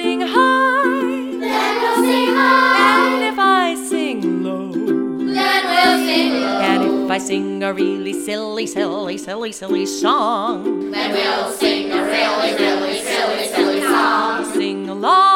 sing high, then we'll sing high. and if I sing low, Then we'll sing low. and if I sing a really silly, silly, silly, silly song, Then we'll sing a really, really silly, silly song. sing along.